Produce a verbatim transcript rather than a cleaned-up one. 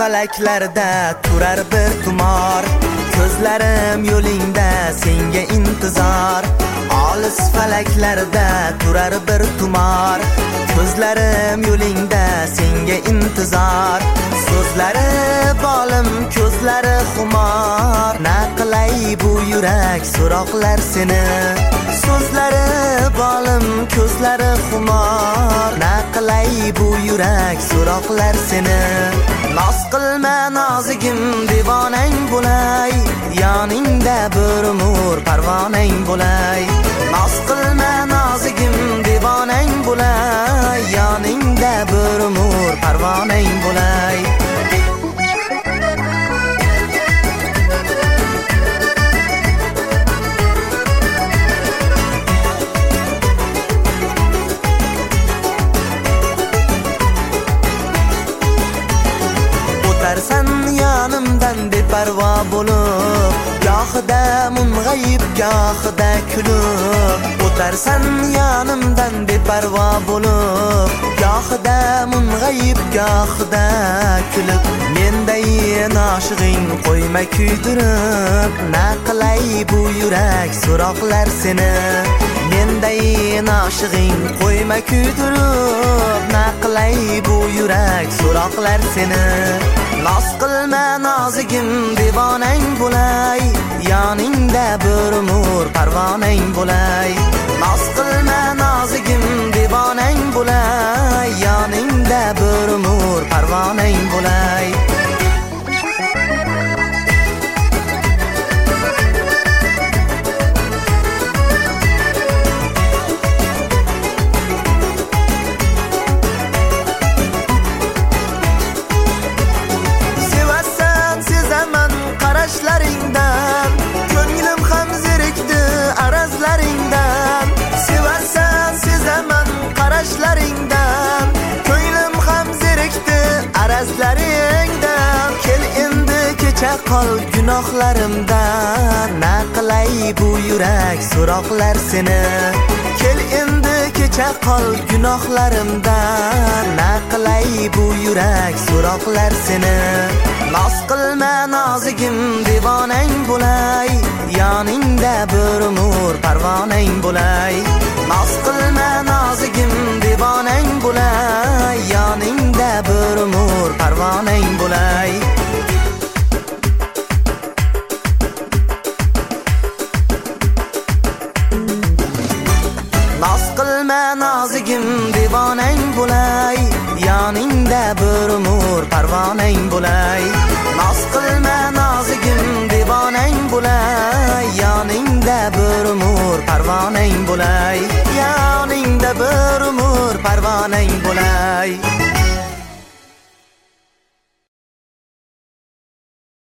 falaklarda turar bir tumor. Ko'zlarim yo'lingda senga intizor. Olis falaklarda turar bir tumor. Ko'zlarim yo'lingda senga intizor. So'zlari bolim, ko'zlari xumor. Na qilay bu yurak so'roqlar seni. So'zlari bolim, ko'zlari xumor. Na qilay bu yurak so'roqlar seni. Noz qilma nozigim, devonang bo'lay. Yoningda bir umr parvonang bo'lay. Noz qilma nozigim, devonang bo'lay. Yoningda bir umr parvonang bo'lay. O'tarsan yonimdan beparvo bo'lib, gohida mung'ayib, gohida kulib. O'tarsan yonimdan beparvo bo'lib, gohida mung'ayib, gohida kulib. Menday noshig'ing qo'yma kuydirib, na qilay bu yurak so'roqlar seni. Menday noshig'ing qo'yma kuydirib, na qilay bu yurak so'roqlar seni. Noz qilma nozigim, devonang bo'lay. Yoningda bir umr parvonang bo'lay. Noz qilma nozigim, devonang bo'lay. Yoningda bir umr parvonang bo'lay. Qarashlaringdan ko'nglim ham zerikdi arazlaringdan. Sevarsan sezaman qarashlaringdan, ko'nglim ham zerikdi arazlaringdan. Kel endi kecha qol gunohlarimdan, na qilay bu yurak so'roqlar seni. Kel endi kecha qol gunohlarimdan, na qilay bu yurak so'roqlar seni. Noz qilma nozigim, devonang bo'lay. Yoningda bir umr parvonang bo'lay. Noz qilma nozigim, devonang bo'lay. Yoningda bir umr parvonang bo'lay. Noz qilma nozigim, devonang bo'lay. Yoningda bir umr parvonang bo'lay. Noz qilma nozigim, devonang bo'lay. Yoningda bir umr parvonang bo'lay. Yoningda bir umr parvonang bo'lay.